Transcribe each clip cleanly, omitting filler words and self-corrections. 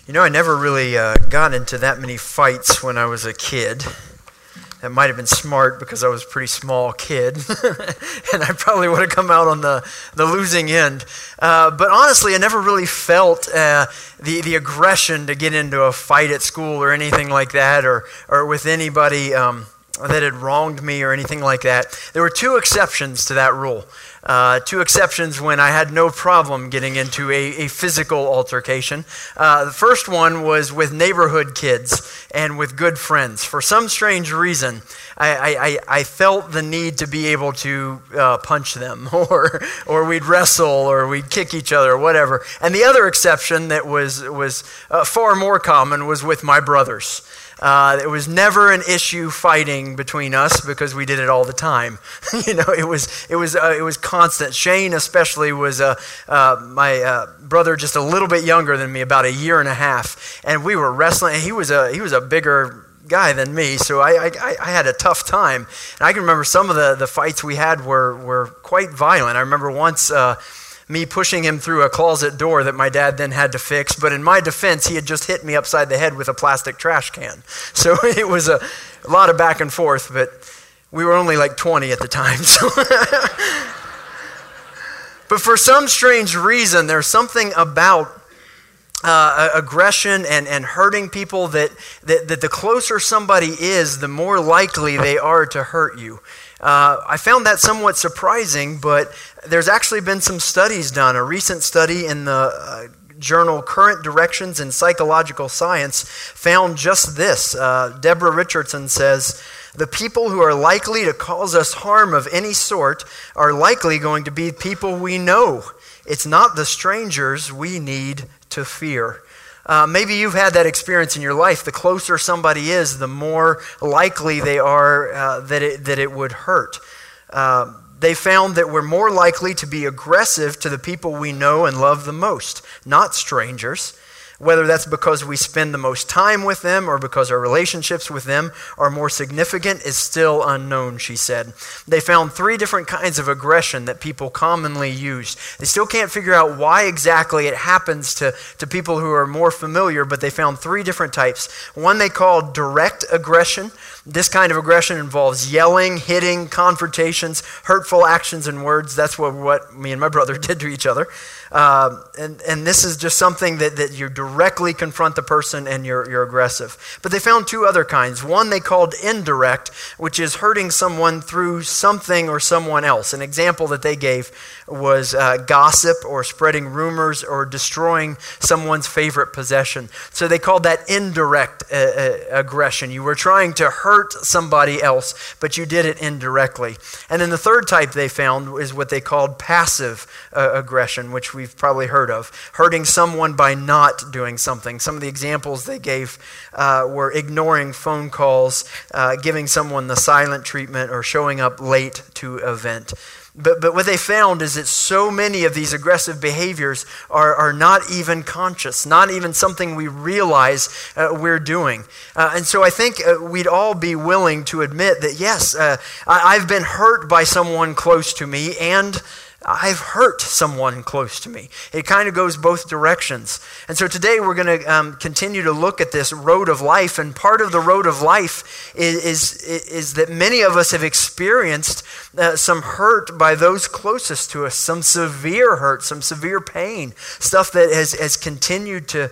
You know, I never really got into that many fights when I was a kid. That might have been smart because I was a pretty small kid, and I probably would have come out on the losing end. But honestly, I never really felt the aggression to get into a fight at school or anything like that, or with anybody that had wronged me or anything like that. There were two exceptions to that rule. Two exceptions when I had no problem getting into a physical altercation. The first one was with neighborhood kids and with good friends. For some strange reason, I felt the need to be able to punch them, or we'd wrestle, or we'd kick each other, or whatever. And the other exception that was far more common was with my brothers. It was never an issue fighting between us because we did it all the time. You know, it was constant. Shane especially was my brother, just a little bit younger than me, about a year and a half, and we were wrestling. He was a bigger guy than me, so I had a tough time. And I can remember some of the fights we had were quite violent. I remember once me pushing him through a closet door that my dad then had to fix. But in my defense, he had just hit me upside the head with a plastic trash can. So it was a lot of back and forth, but we were only like 20 at the time. So but for some strange reason, there's something about aggression and hurting people that the closer somebody is, the more likely they are to hurt you. I found that somewhat surprising, but there's actually been some studies done. A recent study in the journal Current Directions in Psychological Science found just this. Deborah Richardson says, "The people who are likely to cause us harm of any sort are likely going to be people we know. It's not the strangers we need to fear." Maybe you've had that experience in your life. The closer somebody is, the more likely they are that it would hurt. They found that we're more likely to be aggressive to the people we know and love the most, not strangers. Whether that's because we spend the most time with them or because our relationships with them are more significant is still unknown, she said. They found 3 different kinds of aggression that people commonly use. They still can't figure out why exactly it happens to people who are more familiar, but they found 3 different types. One they called direct aggression. This kind of aggression involves yelling, hitting, confrontations, hurtful actions and words. That's what me and my brother did to each other. And this is just something that you directly confront the person and you're aggressive. But they found 2 other kinds. One they called indirect, which is hurting someone through something or someone else. An example that they gave was gossip or spreading rumors or destroying someone's favorite possession. So they called that indirect aggression. You were trying to hurt somebody else, but you did it indirectly. And then the third type they found is what they called passive aggression, which we've probably heard of, hurting someone by not doing something. Some of the examples they gave were ignoring phone calls, giving someone the silent treatment, or showing up late to an event. But what they found is that so many of these aggressive behaviors are not even conscious, not even something we realize we're doing. And so I think we'd all be willing to admit that, yes, I've been hurt by someone close to me, and I've hurt someone close to me. It kind of goes both directions. And so today we're going to continue to look at this road of life. And part of the road of life is that many of us have experienced some hurt by those closest to us, some severe hurt, some severe pain, stuff that has continued to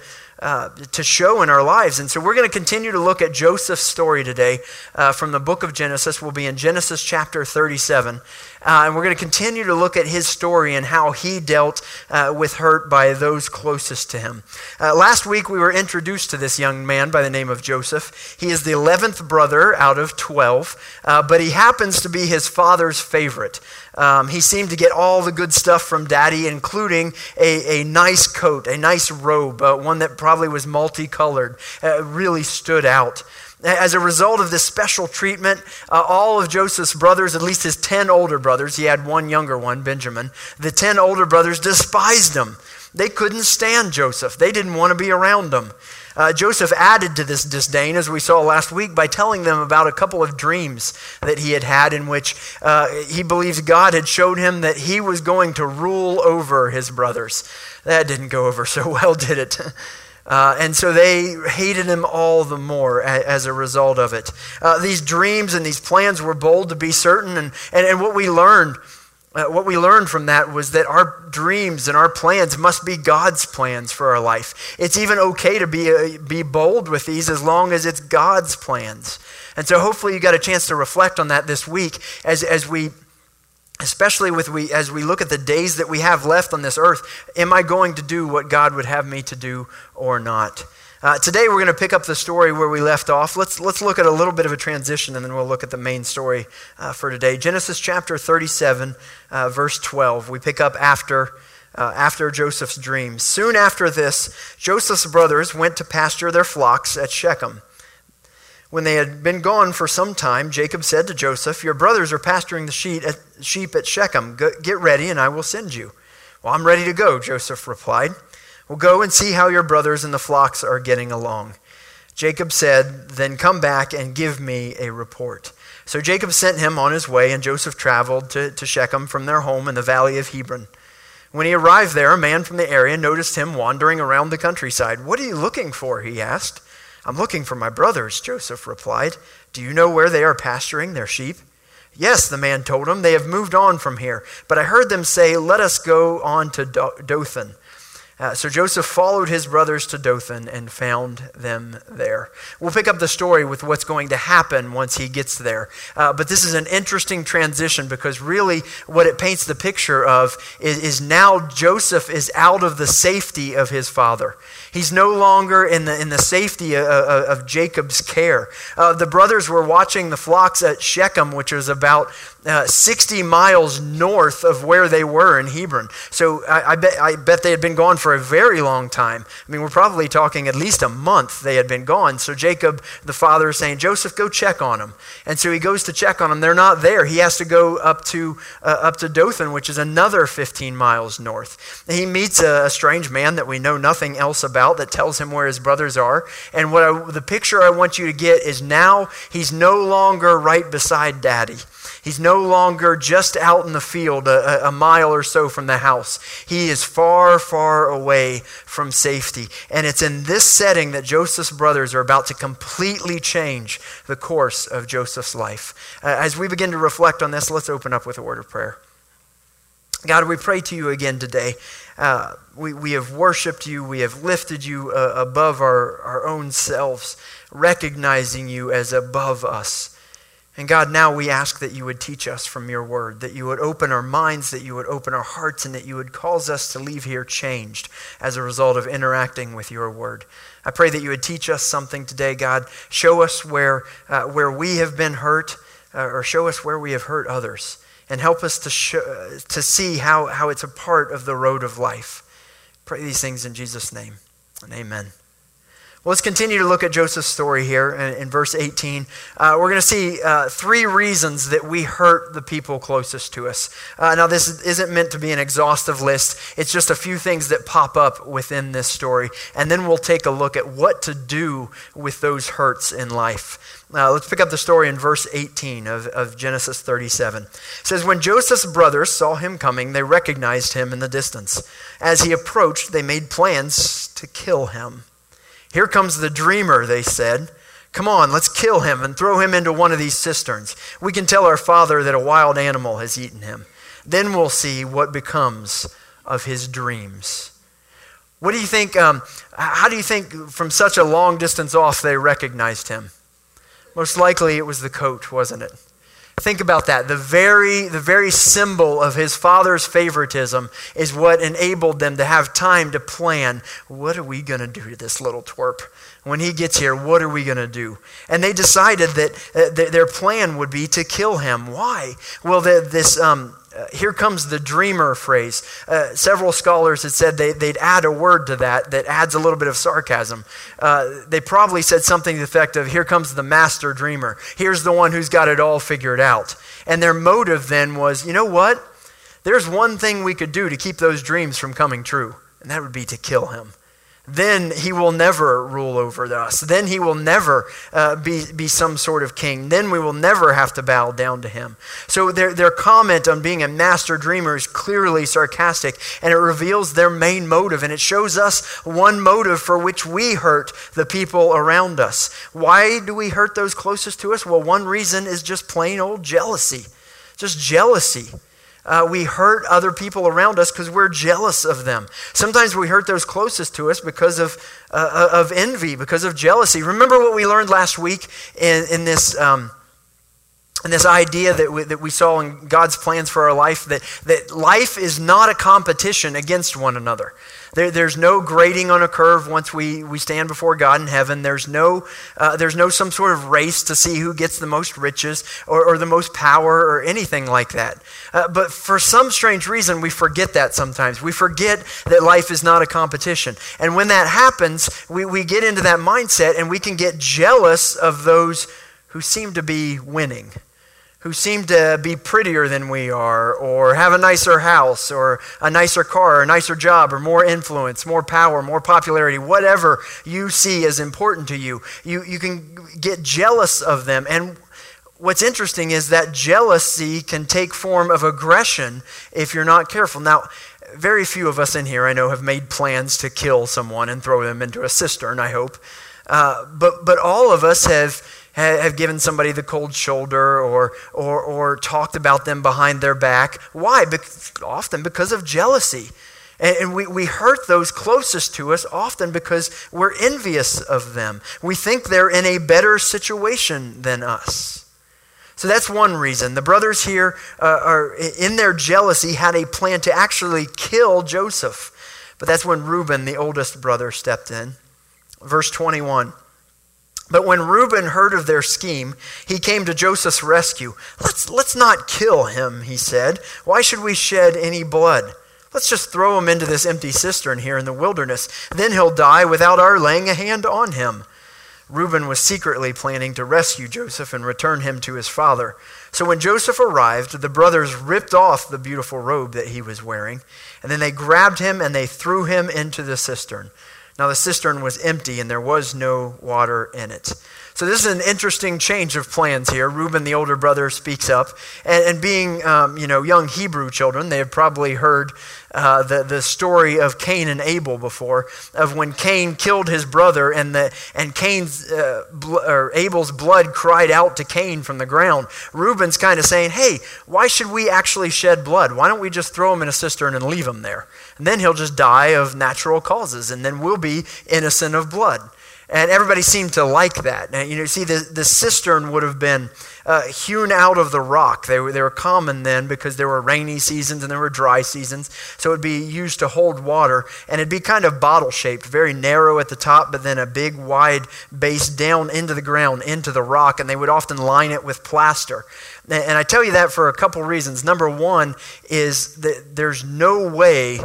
show in our lives. And so we're going to continue to look at Joseph's story today from the book of Genesis. We'll be in Genesis chapter 37. And we're going to continue to look at his story and how he dealt with hurt by those closest to him. Last week we were introduced to this young man by the name of Joseph. He is the 11th brother out of 12, but he happens to be his father's favorite. He seemed to get all the good stuff from daddy, including a nice coat, a nice robe, one that probably was multicolored, really stood out. As a result of this special treatment, all of Joseph's brothers, at least his 10 older brothers, he had one younger one, Benjamin, the 10 older brothers despised him. They couldn't stand Joseph. They didn't want to be around him. Joseph added to this disdain, as we saw last week, by telling them about a couple of dreams that he had in which he believes God had showed him that he was going to rule over his brothers. That didn't go over so well, did it? And so they hated him all the more as a result of it. These dreams and these plans were bold, to be certain, and what we learned from that was that our dreams and our plans must be God's plans for our life. It's even okay to be bold with these as long as it's God's plans. And so hopefully you got a chance to reflect on that this week as we look at the days that we have left on this earth. Am I going to do what God would have me to do or not? Today we're going to pick up the story where we left off. Let's look at a little bit of a transition, and then we'll look at the main story for today. Genesis chapter 37, verse 12. We pick up after Joseph's dreams. Soon after this, Joseph's brothers went to pasture their flocks at Shechem. When they had been gone for some time, Jacob said to Joseph, "Your brothers are pasturing the sheep at Shechem. Get ready, and I will send you." "Well, I'm ready to go," Joseph replied. "Well, go and see how your brothers and the flocks are getting along." Jacob said, "Then come back and give me a report." So Jacob sent him on his way, and Joseph traveled to Shechem from their home in the valley of Hebron. When he arrived there, a man from the area noticed him wandering around the countryside. "What are you looking for?" he asked. "I'm looking for my brothers," Joseph replied. "Do you know where they are pasturing their sheep?" "Yes," the man told him. "They have moved on from here. But I heard them say, 'Let us go on to Dothan.'" So Joseph followed his brothers to Dothan and found them there. We'll pick up the story with what's going to happen once he gets there. But this is an interesting transition because really what it paints the picture of is now Joseph is out of the safety of his father. He's no longer in the safety of Jacob's care. The brothers were watching the flocks at Shechem, which was about 60 miles north of where they were in Hebron. So I bet they had been gone for a very long time. I mean, we're probably talking at least a month they had been gone. So Jacob, the father, is saying, "Joseph, go check on them." And so he goes to check on them. They're not there. He has to go up to Dothan, which is another 15 miles north. He meets a strange man that we know nothing else about that tells him where his brothers are. And the picture I want you to get is now he's no longer right beside Daddy. He's no longer just out in the field a mile or so from the house. He is far, far away from safety. And it's in this setting that Joseph's brothers are about to completely change the course of Joseph's life. As we begin to reflect on this, let's open up with a word of prayer. God, we pray to you again today. We have worshiped you. We have lifted you above our own selves, recognizing you as above us. And God, now we ask that you would teach us from your word, that you would open our minds, that you would open our hearts, and that you would cause us to leave here changed as a result of interacting with your word. I pray that you would teach us something today, God. Show us where we have been hurt, or show us where we have hurt others, and help us to see how it's a part of the road of life. Pray these things in Jesus' name, and amen. Well, let's continue to look at Joseph's story here in verse 18. We're going to see 3 reasons that we hurt the people closest to us. Now, this isn't meant to be an exhaustive list. It's just a few things that pop up within this story. And then we'll take a look at what to do with those hurts in life. Let's pick up the story in verse 18 of Genesis 37. It says, "When Joseph's brothers saw him coming, they recognized him in the distance. As he approached, they made plans to kill him. 'Here comes the dreamer,' they said. 'Come on, let's kill him and throw him into one of these cisterns. We can tell our father that a wild animal has eaten him. Then we'll see what becomes of his dreams.'" What do you think? How do you think from such a long distance off they recognized him? Most likely it was the coat, wasn't it? Think about that. The very symbol of his father's favoritism is what enabled them to have time to plan. What are we going to do to this little twerp? When he gets here, what are we going to do? And they decided that their plan would be to kill him. Why? Well, "here comes the dreamer" phrase. Several scholars had said they'd add a word to that adds a little bit of sarcasm. They probably said something to the effect of, "Here comes the master dreamer. Here's the one who's got it all figured out." And their motive then was, you know what? There's one thing we could do to keep those dreams from coming true, and that would be to kill him. then he will never rule over us. Then he will never be some sort of king. Then we will never have to bow down to him. So their comment on being a master dreamer is clearly sarcastic, and it reveals their main motive, and it shows us one motive for which we hurt the people around us. Why do we hurt those closest to us? Well, one reason is just plain old jealousy. Just jealousy. We hurt other people around us because we're jealous of them. Sometimes we hurt those closest to us because of envy, because of jealousy. Remember what we learned last week in this idea that we saw in God's plans for our life, that life is not a competition against one another. There's no grading on a curve once we stand before God in heaven. There's no some sort of race to see who gets the most riches or the most power or anything like that. But for some strange reason, we forget that sometimes. We forget that life is not a competition. And when that happens, we get into that mindset and we can get jealous of those who seem to be winning, who seem to be prettier than we are, or have a nicer house, or a nicer car, or a nicer job, or more influence, more power, more popularity, whatever you see as important to you. You can get jealous of them. And what's interesting is that jealousy can take form of aggression if you're not careful. Now, very few of us in here, I know, have made plans to kill someone and throw them into a cistern, I hope. But all of us have given somebody the cold shoulder or talked about them behind their back. Why? Often because of jealousy. And we hurt those closest to us often because we're envious of them. We think they're in a better situation than us. So that's one reason. The brothers here are in their jealousy had a plan to actually kill Joseph. But that's when Reuben, the oldest brother, stepped in. Verse 21. But when Reuben heard of their scheme, he came to Joseph's rescue. Let's not kill him, he said. Why should we shed any blood? Let's just throw him into this empty cistern here in the wilderness. Then he'll die without our laying a hand on him. Reuben was secretly planning to rescue Joseph and return him to his father. So when Joseph arrived, the brothers ripped off the beautiful robe that he was wearing, and then they grabbed him and they threw him into the cistern. Now the cistern was empty and there was no water in it. So this is an interesting change of plans here. Reuben, the older brother, speaks up. And being young Hebrew children, they have probably heard the story of Cain and Abel before, of when Cain killed his brother and Abel's blood cried out to Cain from the ground. Reuben's kind of saying, hey, why should we actually shed blood? Why don't we just throw him in a cistern and leave him there? And then he'll just die of natural causes, and then we'll be innocent of blood. And everybody seemed to like that. Now, see, the cistern would have been hewn out of the rock. They were common then because there were rainy seasons and there were dry seasons. So it would be used to hold water. And it'd be kind of bottle-shaped, very narrow at the top, but then a big, wide base down into the ground, into the rock. And they would often line it with plaster. And I tell you that for a couple reasons. Number one is that there's no way,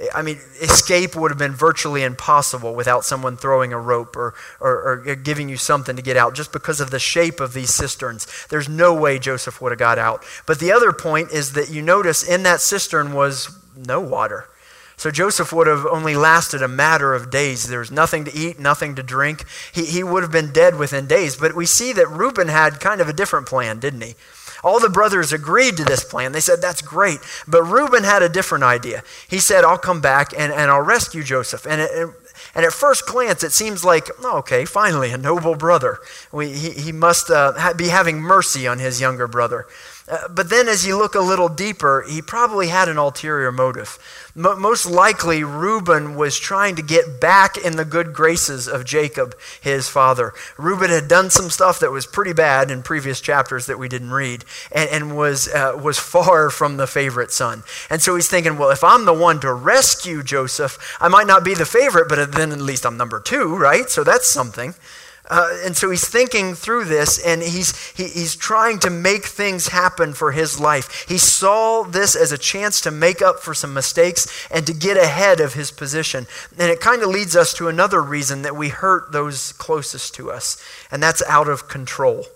escape would have been virtually impossible without someone throwing a rope or giving you something to get out, just because of the shape of these cisterns. There's no way Joseph would have got out. But the other point is that you notice in that cistern was no water. So Joseph would have only lasted a matter of days. There was nothing to eat, nothing to drink. He would have been dead within days. But we see that Reuben had kind of a different plan, didn't he? All the brothers agreed to this plan. They said, that's great. But Reuben had a different idea. He said, I'll come back and I'll rescue Joseph. And at first glance, it seems like, okay, finally, a noble brother. He must be having mercy on his younger brother. But then as you look a little deeper, he probably had an ulterior motive. Most likely, Reuben was trying to get back in the good graces of Jacob, his father. Reuben had done some stuff that was pretty bad in previous chapters that we didn't read, and was far from the favorite son. And so he's thinking, well, if I'm the one to rescue Joseph, I might not be the favorite, but then at least I'm number 2, right? So that's something. And so he's thinking through this, and he's trying to make things happen for his life. He saw this as a chance to make up for some mistakes and to get ahead of his position. And it kind of leads us to another reason that we hurt those closest to us, and that's out of control.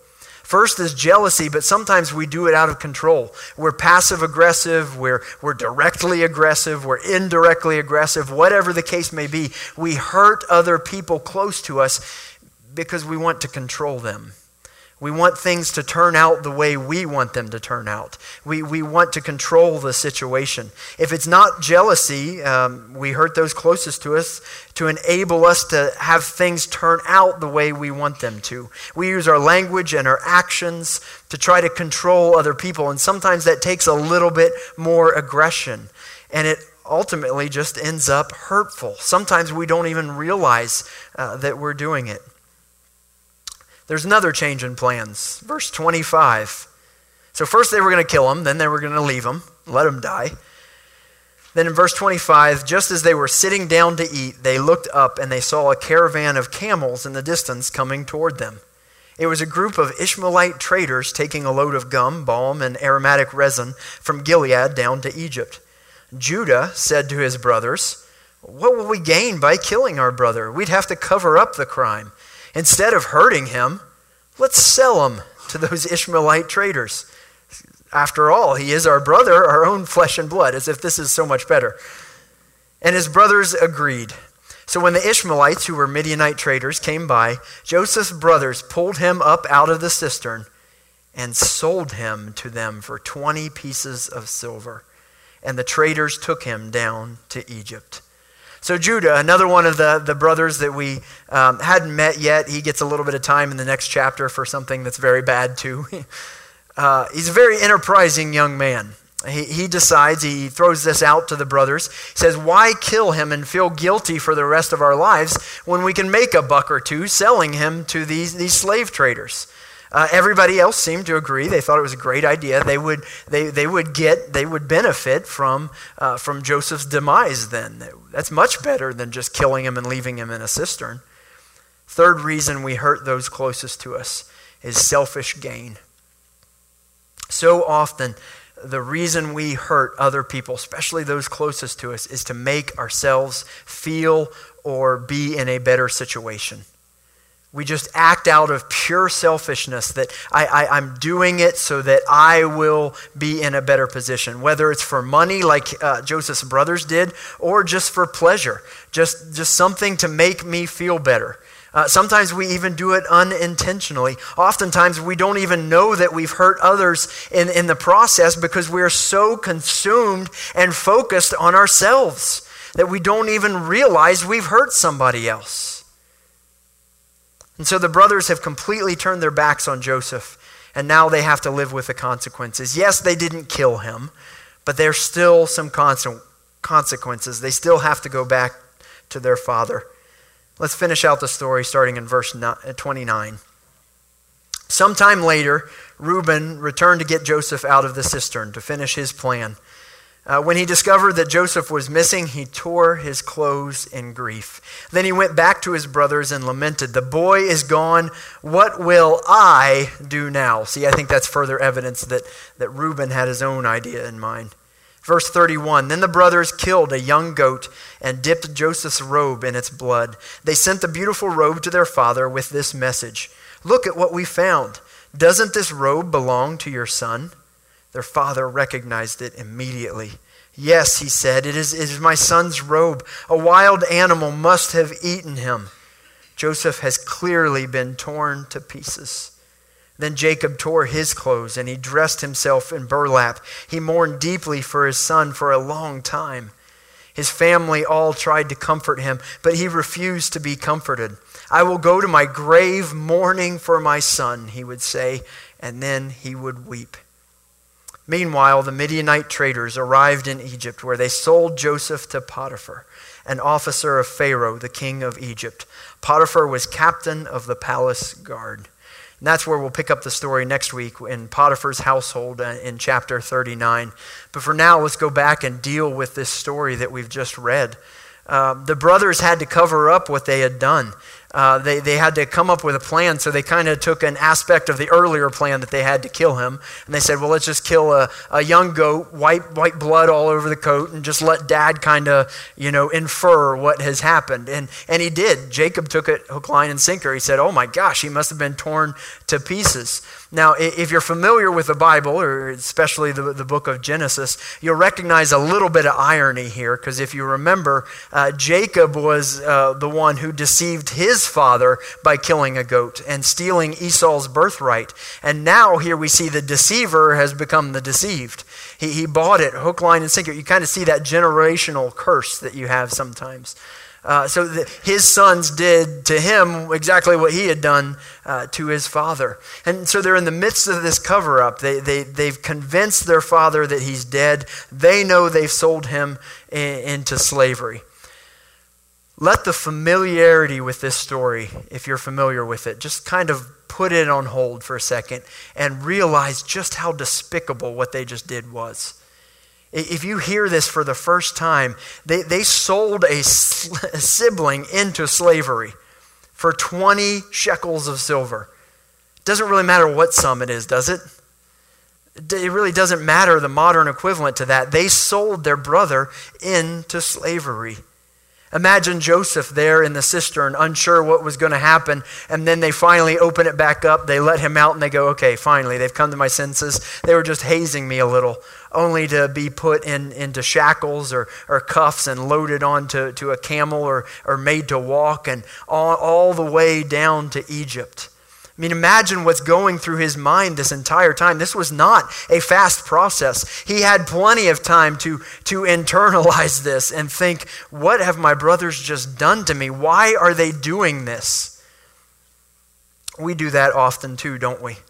First is jealousy, but sometimes we do it out of control. We're passive aggressive, we're directly aggressive, we're indirectly aggressive, whatever the case may be. We hurt other people close to us because we want to control them. We want things to turn out the way we want them to turn out. We want to control the situation. If it's not jealousy, we hurt those closest to us to enable us to have things turn out the way we want them to. We use our language and our actions to try to control other people, and sometimes that takes a little bit more aggression, and it ultimately just ends up hurtful. Sometimes we don't even realize that we're doing it. There's another change in plans. Verse 25. So first they were going to kill him, then they were going to leave him, let him die. Then in verse 25, just as they were sitting down to eat, they looked up and they saw a caravan of camels in the distance coming toward them. It was a group of Ishmaelite traders taking a load of gum, balm, and aromatic resin from Gilead down to Egypt. Judah said to his brothers, "What will we gain by killing our brother? We'd have to cover up the crime. Instead of hurting him, let's sell him to those Ishmaelite traders. After all, he is our brother, our own flesh and blood," as if this is so much better. And his brothers agreed. So when the Ishmaelites, who were Midianite traders, came by, Joseph's brothers pulled him up out of the cistern and sold him to them for 20 pieces of silver. And the traders took him down to Egypt. So Judah, another one of the brothers that we hadn't met yet, he gets a little bit of time in the next chapter for something that's very bad too. He's a very enterprising young man. He decides, he throws this out to the brothers. He says, why kill him and feel guilty for the rest of our lives when we can make a buck or two selling him to these slave traders? Everybody else seemed to agree. They thought it was a great idea. They would benefit from Joseph's demise then. That's much better than just killing him and leaving him in a cistern. Third reason we hurt those closest to us is selfish gain. So often, the reason we hurt other people, especially those closest to us, is to make ourselves feel or be in a better situation. We just act out of pure selfishness that I'm doing it so that I will be in a better position, whether it's for money like Joseph's brothers did, or just for pleasure, just something to make me feel better. Sometimes we even do it unintentionally. Oftentimes we don't even know that we've hurt others in the process because we're so consumed and focused on ourselves that we don't even realize we've hurt somebody else. And so the brothers have completely turned their backs on Joseph, and now they have to live with the consequences. Yes, they didn't kill him, but there's still some consequences. They still have to go back to their father. Let's finish out the story starting in verse 29. Sometime later, Reuben returned to get Joseph out of the cistern to finish his plan. When he discovered that Joseph was missing, he tore his clothes in grief. Then he went back to his brothers and lamented, "The boy is gone. What will I do now?" See, I think that's further evidence that Reuben had his own idea in mind. Verse 31, then the brothers killed a young goat and dipped Joseph's robe in its blood. They sent the beautiful robe to their father with this message, "Look at what we found. Doesn't this robe belong to your son?" Their father recognized it immediately. "Yes," he said, it is my son's robe. A wild animal must have eaten him. Joseph has clearly been torn to pieces. Then Jacob tore his clothes and he dressed himself in burlap. He mourned deeply for his son for a long time. His family all tried to comfort him, but he refused to be comforted. "I will go to my grave mourning for my son," he would say, and then he would weep. Meanwhile, the Midianite traders arrived in Egypt, where they sold Joseph to Potiphar, an officer of Pharaoh, the king of Egypt. Potiphar was captain of the palace guard. And that's where we'll pick up the story next week in Potiphar's household in chapter 39. But for now, let's go back and deal with this story that we've just read. The brothers had to cover up what they had done. They had to come up with a plan, so they kind of took an aspect of the earlier plan that they had to kill him, and they said, well, let's just kill a young goat, white blood all over the coat, and just let Dad kind of, infer what has happened. And he did. Jacob took it hook, line, and sinker. He said, oh my gosh, he must have been torn to pieces. Now, if you're familiar with the Bible, or especially the book of Genesis, you'll recognize a little bit of irony here, because if you remember, Jacob was the one who deceived his father by killing a goat and stealing Esau's birthright. And now here we see the deceiver has become the deceived. He bought it, hook, line, and sinker. You kind of see that generational curse that you have sometimes. His sons did to him exactly what he had done to his father. And so they're in the midst of this cover-up. They've convinced their father that he's dead. They know they've sold him into slavery. Let the familiarity with this story, if you're familiar with it, just kind of put it on hold for a second and realize just how despicable what they just did was. If you hear this for the first time, they sold a sibling into slavery for 20 shekels of silver. It doesn't really matter what sum it is, does it? It really doesn't matter the modern equivalent to that. They sold their brother into slavery. Imagine Joseph there in the cistern, unsure what was going to happen, and then they finally open it back up, they let him out, and they go, okay, finally, they've come to my senses. They were just hazing me a little, only to be put into shackles or cuffs and loaded onto a camel or made to walk, and all the way down to Egypt. I mean, imagine what's going through his mind this entire time. This was not a fast process. He had plenty of time to internalize this and think, what have my brothers just done to me? Why are they doing this? We do that often too, don't we?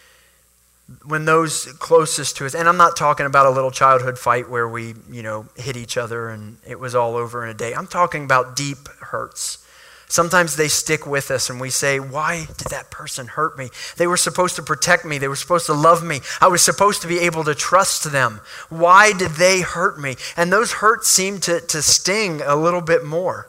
When those closest to us, and I'm not talking about a little childhood fight where we, hit each other and it was all over in a day. I'm talking about deep hurts. Sometimes they stick with us and we say, why did that person hurt me? They were supposed to protect me. They were supposed to love me. I was supposed to be able to trust them. Why did they hurt me? And those hurts seem to sting a little bit more.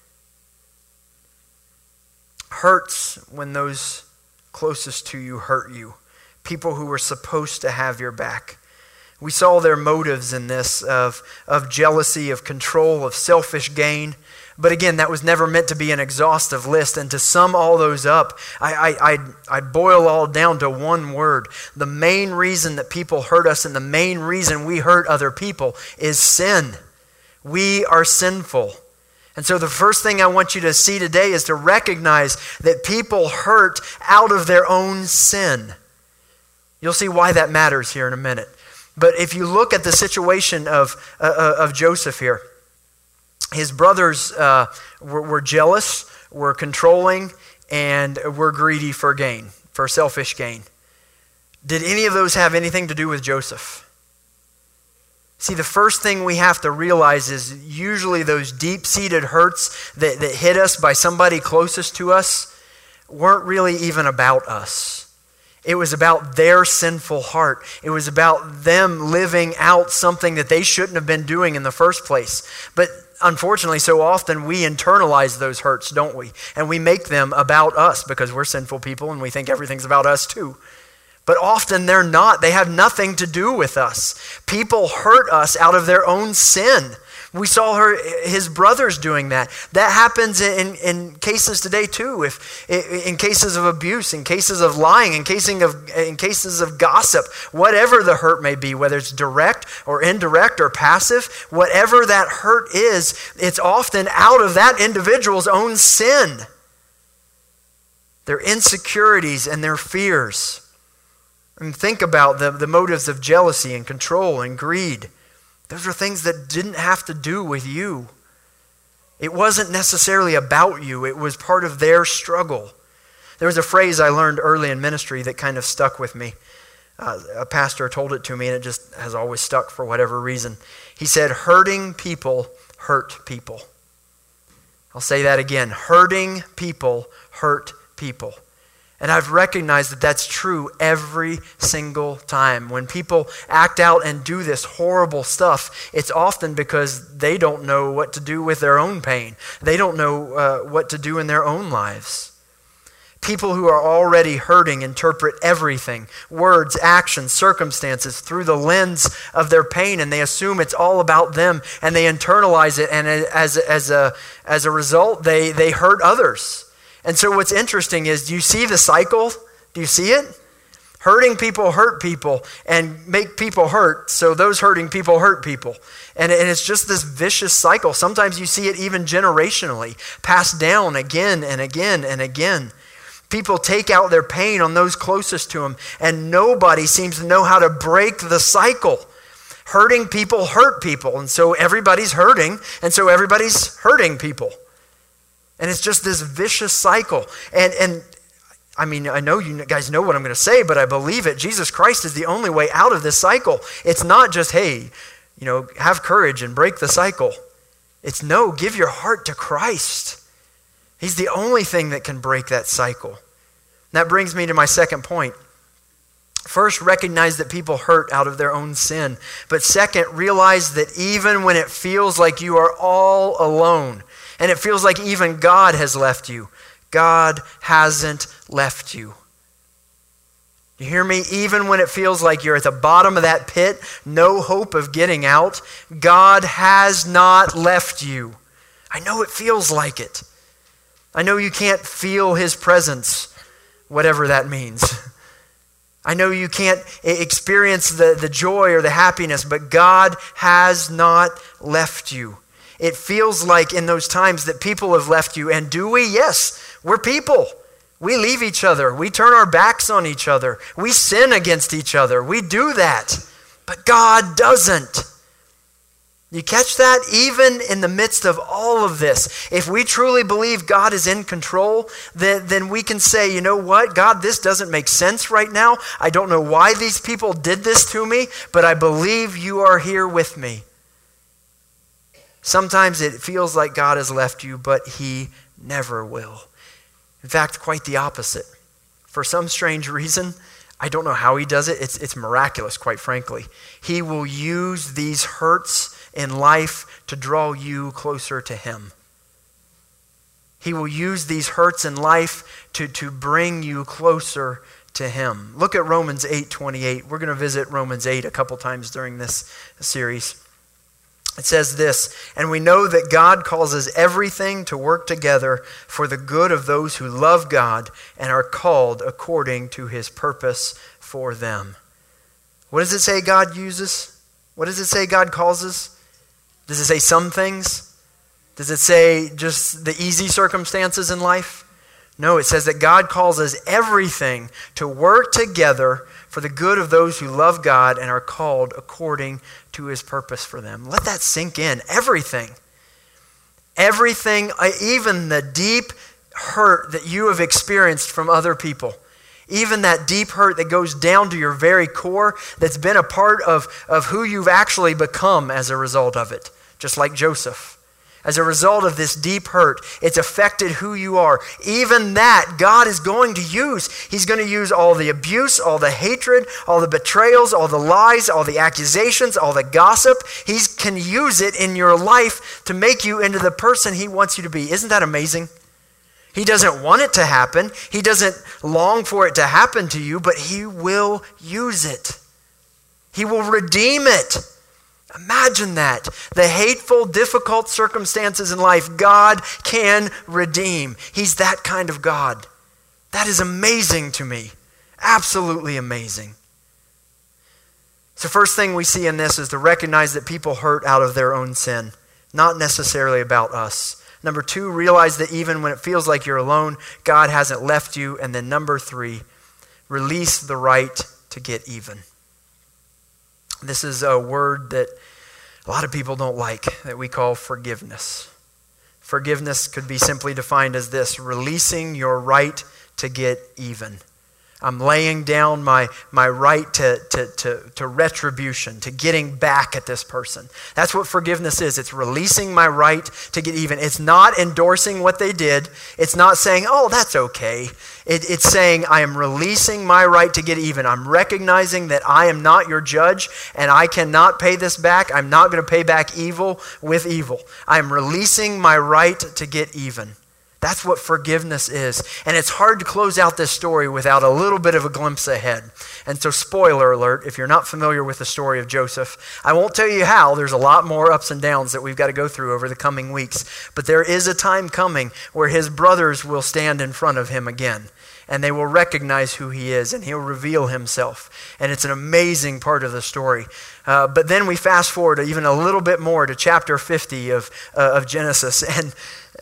Hurts when those closest to you hurt you. People who were supposed to have your back. We saw their motives in this of jealousy, of control, of selfish gain. But again, that was never meant to be an exhaustive list. And to sum all those up, I boil all down to one word. The main reason that people hurt us and the main reason we hurt other people is sin. We are sinful. And so the first thing I want you to see today is to recognize that people hurt out of their own sin. You'll see why that matters here in a minute. But if you look at the situation of Joseph here, his brothers were jealous, were controlling, and were greedy for gain, for selfish gain. Did any of those have anything to do with Joseph? See, the first thing we have to realize is usually those deep-seated hurts that hit us by somebody closest to us weren't really even about us. It was about their sinful heart. It was about them living out something that they shouldn't have been doing in the first place. But unfortunately, so often we internalize those hurts, don't we? And we make them about us because we're sinful people and we think everything's about us too. But often they're not. They have nothing to do with us. People hurt us out of their own sin. We saw his brothers doing that. That happens in cases today too. In cases of abuse, in cases of lying, in cases of gossip, whatever the hurt may be, whether it's direct or indirect or passive, whatever that hurt is, it's often out of that individual's own sin. Their insecurities and their fears. And think about the motives of jealousy and control and greed. Those are things that didn't have to do with you. It wasn't necessarily about you. It was part of their struggle. There was a phrase I learned early in ministry that kind of stuck with me. A pastor told it to me and it just has always stuck for whatever reason. He said, hurting people hurt people. I'll say that again. Hurting people hurt people. And I've recognized that that's true every single time. When people act out and do this horrible stuff, it's often because they don't know what to do with their own pain. They don't know what to do in their own lives. People who are already hurting interpret everything, words, actions, circumstances, through the lens of their pain, and they assume it's all about them, and they internalize it, and as a result, they hurt others. And so what's interesting is, do you see the cycle? Do you see it? Hurting people hurt people and make people hurt, so those hurting people hurt people. And it's just this vicious cycle. Sometimes you see it even generationally, passed down again and again and again. People take out their pain on those closest to them, and nobody seems to know how to break the cycle. Hurting people hurt people, and so everybody's hurting, and so everybody's hurting people. And it's just this vicious cycle. And I mean, I know you guys know what I'm going to say, but I believe it. Jesus Christ is the only way out of this cycle. It's not just, hey, have courage and break the cycle. It's no, give your heart to Christ. He's the only thing that can break that cycle. That brings me to my second point. First, recognize that people hurt out of their own sin. But second, realize that even when it feels like you are all alone, and it feels like even God has left you, God hasn't left you. You hear me? Even when it feels like you're at the bottom of that pit, no hope of getting out, God has not left you. I know it feels like it. I know you can't feel His presence, whatever that means. I know you can't experience the joy or the happiness, but God has not left you. It feels like in those times that people have left you. And do we? Yes, we're people. We leave each other. We turn our backs on each other. We sin against each other. We do that. But God doesn't. You catch that? Even in the midst of all of this, if we truly believe God is in control, then we can say, you know what, God, this doesn't make sense right now. I don't know why these people did this to me, but I believe you are here with me. Sometimes it feels like God has left you, but He never will. In fact, quite the opposite. For some strange reason, I don't know how He does it. It's miraculous, quite frankly. He will use these hurts in life to draw you closer to Him. He will use these hurts in life to bring you closer to Him. Look at Romans 8:28. We're going to visit Romans 8 a couple times during this series. It says this, and we know that God causes everything to work together for the good of those who love God and are called according to His purpose for them. What does it say God uses? What does it say God causes? Does it say some things? Does it say just the easy circumstances in life? No, it says that God causes everything to work together for the good of those who love God and are called according to His purpose for them. Let that sink in. Everything. Everything, even the deep hurt that you have experienced from other people, even that deep hurt that goes down to your very core, that's been a part of who you've actually become as a result of it, just like Joseph. As a result of this deep hurt, it's affected who you are. Even that, God is going to use. He's going to use all the abuse, all the hatred, all the betrayals, all the lies, all the accusations, all the gossip. He can use it in your life to make you into the person He wants you to be. Isn't that amazing? He doesn't want it to happen. He doesn't long for it to happen to you, but He will use it. He will redeem it. Imagine that. The hateful, difficult circumstances in life, God can redeem. He's that kind of God. That is amazing to me. Absolutely amazing. So first thing we see in this is to recognize that people hurt out of their own sin, not necessarily about us. Number 2, realize that even when it feels like you're alone, God hasn't left you. And then number 3, release the right to get even. This is a word that a lot of people don't like, that we call forgiveness. Forgiveness could be simply defined as this: releasing your right to get even. I'm laying down my right to retribution, to getting back at this person. That's what forgiveness is. It's releasing my right to get even. It's not endorsing what they did. It's not saying, oh, that's okay. It's saying I am releasing my right to get even. I'm recognizing that I am not your judge and I cannot pay this back. I'm not going to pay back evil with evil. I am releasing my right to get even. That's what forgiveness is. And it's hard to close out this story without a little bit of a glimpse ahead. And so, spoiler alert, if you're not familiar with the story of Joseph, I won't tell you how. There's a lot more ups and downs that we've got to go through over the coming weeks. But there is a time coming where his brothers will stand in front of him again. And they will recognize who he is, and he'll reveal himself. And it's an amazing part of the story. But then we fast forward even a little bit more to chapter 50 of Genesis. And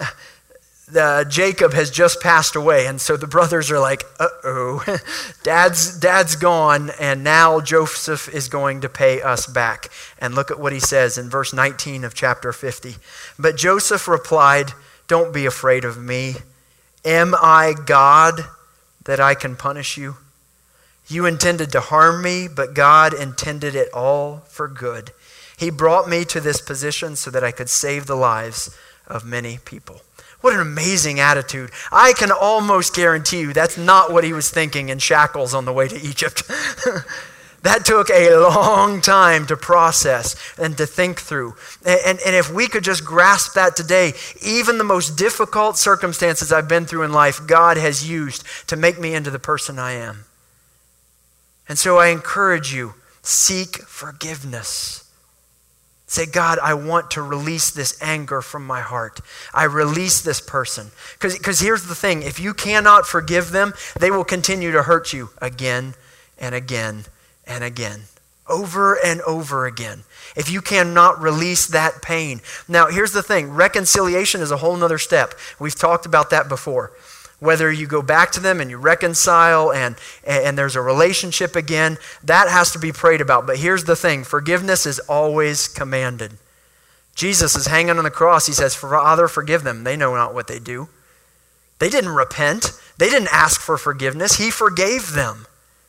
Jacob has just passed away, and so the brothers are like, uh-oh, dad's gone, and now Joseph is going to pay us back. And look at what he says in verse 19 of chapter 50. But Joseph replied, don't be afraid of me. Am I God that I can punish you? You intended to harm me, but God intended it all for good. He brought me to this position so that I could save the lives of many people. What an amazing attitude. I can almost guarantee you that's not what he was thinking in shackles on the way to Egypt. That took a long time to process and to think through. And if we could just grasp that today, even the most difficult circumstances I've been through in life, God has used to make me into the person I am. And so I encourage you, seek forgiveness. Say, God, I want to release this anger from my heart. I release this person. Because here's the thing, if you cannot forgive them, they will continue to hurt you again and again and again, over and over again. If you cannot release that pain. Now, here's the thing, reconciliation is a whole nother step. We've talked about that before. Whether you go back to them and you reconcile and there's a relationship again, that has to be prayed about. But here's the thing, forgiveness is always commanded. Jesus is hanging on the cross. He says, Father, forgive them. They know not what they do. They didn't repent. They didn't ask for forgiveness. He forgave them.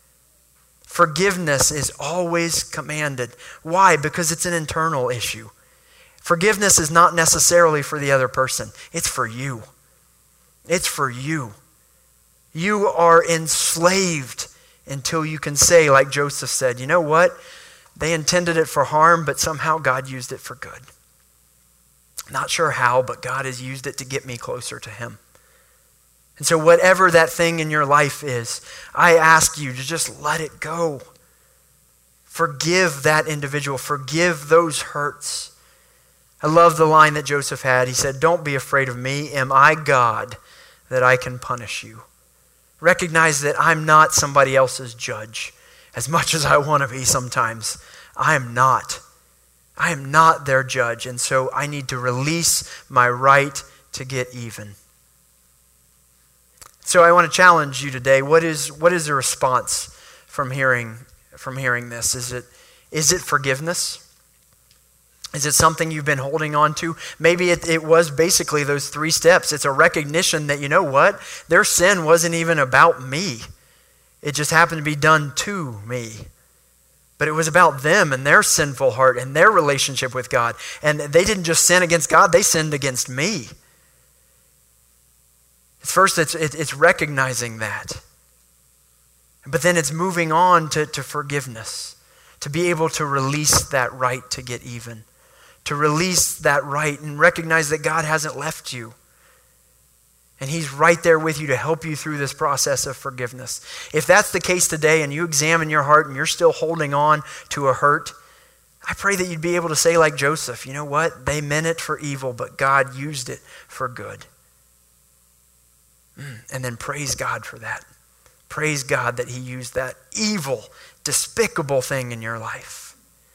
Forgiveness is always commanded. Why? Because it's an internal issue. Forgiveness is not necessarily for the other person. It's for you. It's for you. You are enslaved until you can say, like Joseph said, you know what? They intended it for harm, but somehow God used it for good. Not sure how, but God has used it to get me closer to him. And so whatever that thing in your life is, I ask you to just let it go. Forgive that individual. Forgive those hurts. I love the line that Joseph had. He said, don't be afraid of me. Am I God that I can punish you? Recognize that I'm not somebody else's judge. As much as I want to be sometimes, I am not. I am not their judge. And so I need to release my right to get even. So I want to challenge you today. What is the response from hearing this? Is it forgiveness? Is it something you've been holding on to? Maybe it was basically those 3 steps. It's a recognition that, you know what? Their sin wasn't even about me. It just happened to be done to me. But it was about them and their sinful heart and their relationship with God. And they didn't just sin against God, they sinned against me. First, it's recognizing that. But then it's moving on to forgiveness. To be able to release that right to get even. To release that right and recognize that God hasn't left you. And he's right there with you to help you through this process of forgiveness. If that's the case today and you examine your heart and you're still holding on to a hurt, I pray that you'd be able to say like Joseph, you know what? They meant it for evil, but God used it for good. And then praise God for that. Praise God that he used that evil, despicable thing in your life.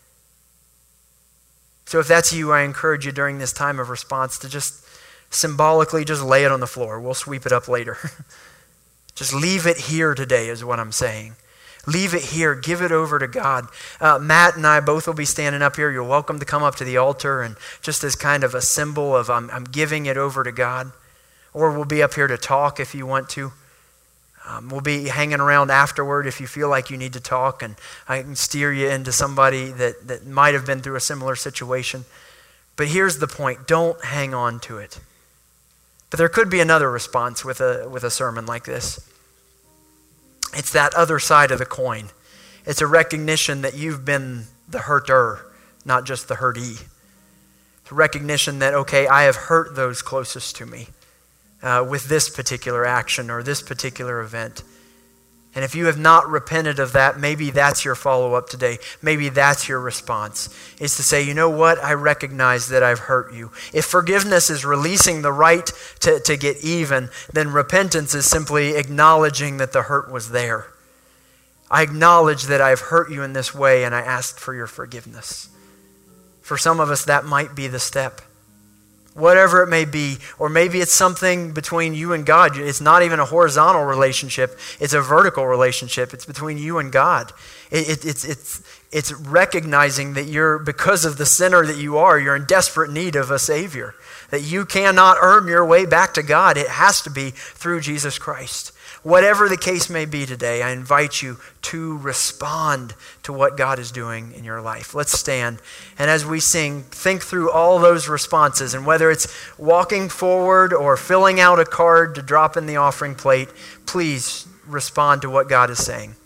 So if that's you, I encourage you during this time of response to just symbolically just lay it on the floor. We'll sweep it up later. Just leave it here today is what I'm saying. Leave it here. Give it over to God. Matt and I both will be standing up here. You're welcome to come up to the altar and just as kind of a symbol of I'm giving it over to God. Or we'll be up here to talk if you want to. We'll be hanging around afterward if you feel like you need to talk, and I can steer you into somebody that might have been through a similar situation. But here's the point. Don't hang on to it. But there could be another response with a sermon like this. It's that other side of the coin. It's a recognition that you've been the hurter, not just the hurtee. It's a recognition that, okay, I have hurt those closest to me with this particular action or this particular event. And if you have not repented of that, maybe that's your follow-up today. Maybe that's your response, is to say, you know what? I recognize that I've hurt you. If forgiveness is releasing the right to get even, then repentance is simply acknowledging that the hurt was there. I acknowledge that I've hurt you in this way, and I ask for your forgiveness. For some of us, that might be the step. Whatever it may be, or maybe it's something between you and God. It's not even a horizontal relationship. It's a vertical relationship. It's between you and God. It's recognizing that because of the sinner that you're in desperate need of a Savior. That you cannot earn your way back to God. It has to be through Jesus Christ. Whatever the case may be today, I invite you to respond to what God is doing in your life. Let's stand. And as we sing, think through all those responses. And whether it's walking forward or filling out a card to drop in the offering plate, please respond to what God is saying.